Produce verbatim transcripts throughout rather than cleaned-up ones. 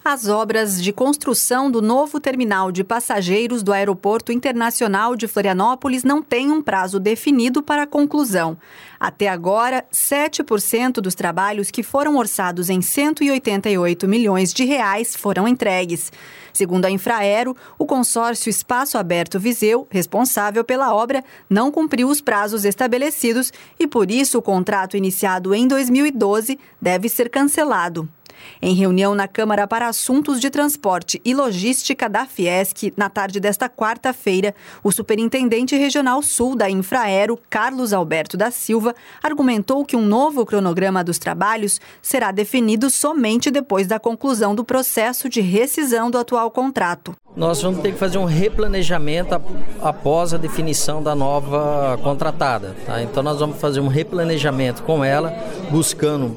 As obras de construção do novo terminal de passageiros do Aeroporto Internacional de Florianópolis não têm um prazo definido para a conclusão. Até agora, sete por cento dos trabalhos que foram orçados em cento e oitenta e oito milhões de reais foram entregues. Segundo a Infraero, o consórcio Espaço Aberto Viseu, responsável pela obra, não cumpriu os prazos estabelecidos e, por isso, o contrato iniciado em dois mil e doze deve ser cancelado. Em reunião na Câmara para Assuntos de Transporte e Logística da Fiesc, na tarde desta quarta-feira, o superintendente regional sul da Infraero, Carlos Alberto da Silva, argumentou que um novo cronograma dos trabalhos será definido somente depois da conclusão do processo de rescisão do atual contrato. Nós vamos ter que fazer um replanejamento após a definição da nova contratada. Tá? Então nós vamos fazer um replanejamento com ela, buscando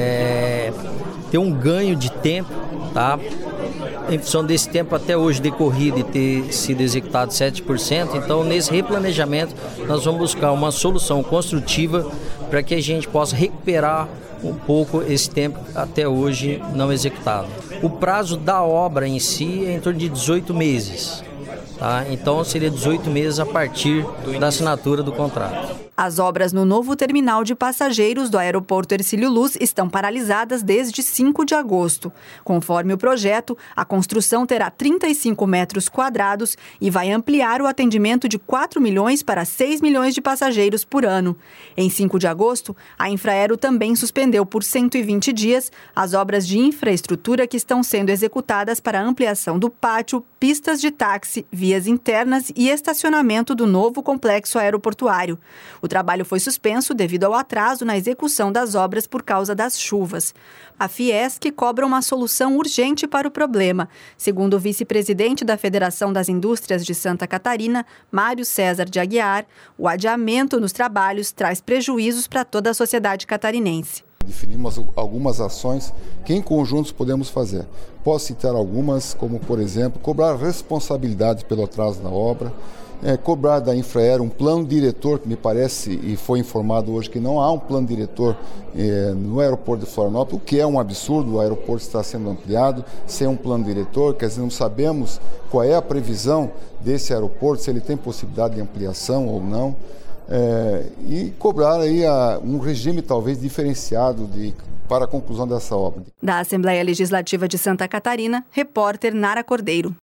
é, ter um ganho de tempo, tá? Em função desse tempo até hoje decorrido e ter sido executado sete por cento. Então nesse replanejamento nós vamos buscar uma solução construtiva para que a gente possa recuperar um pouco esse tempo até hoje não executado. O prazo da obra em si é em torno de dezoito meses. Tá? Então seria dezoito meses a partir da assinatura do contrato. As obras no novo terminal de passageiros do Aeroporto Hercílio Luz estão paralisadas desde cinco de agosto. Conforme o projeto, a construção terá trinta e cinco metros quadrados e vai ampliar o atendimento de quatro milhões para seis milhões de passageiros por ano. Em cinco de agosto, a Infraero também suspendeu por cento e vinte dias as obras de infraestrutura que estão sendo executadas para a ampliação do pátio, pistas de táxi, vias internas e estacionamento do novo complexo aeroportuário. O trabalho foi suspenso devido ao atraso na execução das obras por causa das chuvas. A Fiesc cobra uma solução urgente para o problema. Segundo o vice-presidente da Federação das Indústrias de Santa Catarina, Mário César de Aguiar, o adiamento nos trabalhos traz prejuízos para toda a sociedade catarinense. Definimos algumas ações que em conjuntos podemos fazer. Posso citar algumas, como por exemplo, cobrar responsabilidade pelo atraso da obra, é, cobrar da Infraero um plano diretor, que me parece e foi informado hoje que não há um plano diretor é, no aeroporto de Florianópolis, o que é um absurdo. O aeroporto está sendo ampliado sem um plano diretor, quer dizer, não sabemos qual é a previsão desse aeroporto, se ele tem possibilidade de ampliação ou não. É, e cobrar aí a, um regime talvez diferenciado de, para a conclusão dessa obra. Da Assembleia Legislativa de Santa Catarina, repórter Nara Cordeiro.